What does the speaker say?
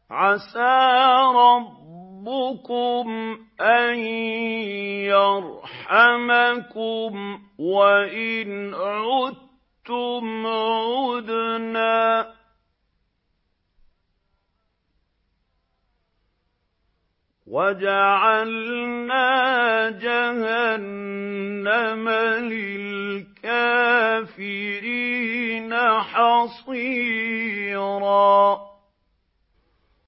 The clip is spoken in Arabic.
عَسَىٰ رَبُّكُمْ أَن يَرْحَمَكُمْ ۚ وَإِنْ عُدتُّمْ عُدْنَا ۘ وَجَعَلْنَا جَهَنَّمَ لِلْكَافِرِينَ حَصِيرًا